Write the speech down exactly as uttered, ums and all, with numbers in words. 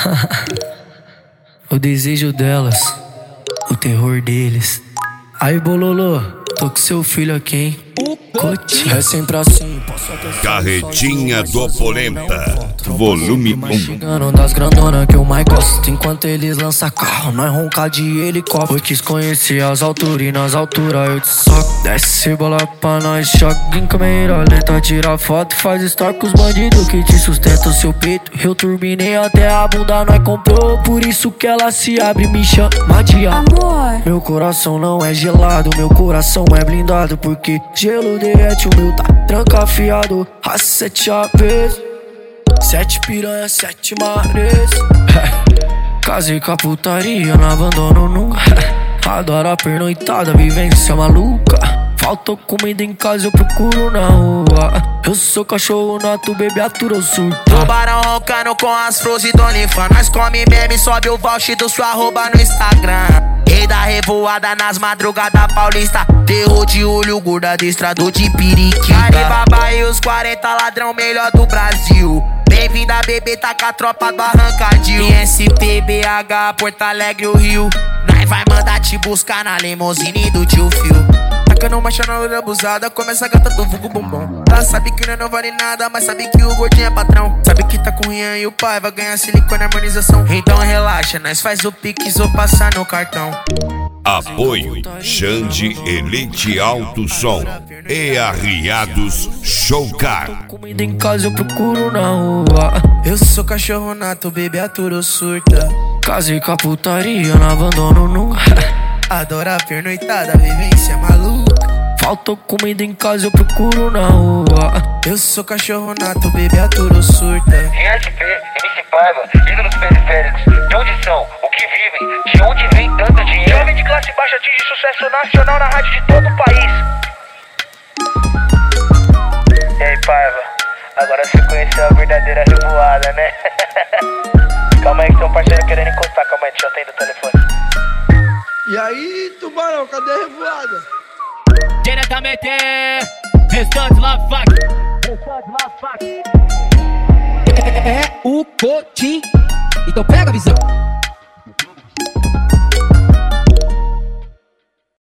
O desejo delas, o terror deles. Aí, Bololô, tô com seu filho aqui, hein? Cotinho. É sempre assim. Carretinha do Polenta, volume um. Chegando das grandonas que eu mais gosto. Enquanto eles lançam carro, nós ronca de helicóptero. Eu quis conhecer as alturas e nas alturas eu te soco. Desce bola pra nós, choque em câmera lenta. Tira foto, faz story com os bandidos que te sustentam seu peito. Eu turbinei até a bunda, nós comprou. Por isso que ela se abre e me chama de amor. Meu coração não é gelado, meu coração é blindado. Porque gelo derrete, o meu tá trancafiado. A sete chaves, sete piranha, sete mares. Casei com a putaria, não abandono nunca. Adoro a pernoitada, vivência maluca. Faltou comida em casa, eu procuro na rua. Eu sou cachorro nato, bebê atura ou surta. Tubarão roncando com as flores do Onifan. Nós come meme, sobe o voucher do sua arroba no Instagram. Rei da revoada nas madrugadas paulista. Terror de olho, gorda destrador de periquita. Alibaba e os quarenta ladrão melhor do Brasil. Bem-vinda, bebê, tá com a tropa do Arrancadil. I S P, B H, Porto Alegre, o Rio. Nós vai mandar te buscar na limousine do tio Phil. Tacando marcha na loira abusada, começa a gata do vulgo bombom. Ela sabe que não vale nada, mas sabe que o gordinho é patrão. Sabe que tá com o Rian e o pai vai ganhar silicone e harmonização. Então relaxa, nós faz o pix ou passar no cartão. Apoio Xande Elite Alto Som e Arriados Showcar. Comida em casa, eu procuro na rua. Eu sou cachorro nato, bebê aturo surta. Casei com a putaria, não abandono nunca. Adoro a pernoitada, vivência maluca. Faltou comida em casa, eu procuro na rua. Eu sou cachorro nato, bebê aturo surta. Em S P, M C Paiva, ídolos periféricos. De onde são? O que vivem? De onde vem tanto dinheiro? Jovem de classe baixa atinge sucesso nacional na rádio de todo o país. E aí, Paiva? Agora você conheceu a verdadeira revoada, né? Calma aí que tem um parceiro querendo encostar. Calma aí, deixa eu atender o telefone. E aí, Tubarão, cadê a revoada? Diretamente, restante lá, fac. Restante lá, fac. É o Cotinho. Então pega a visão.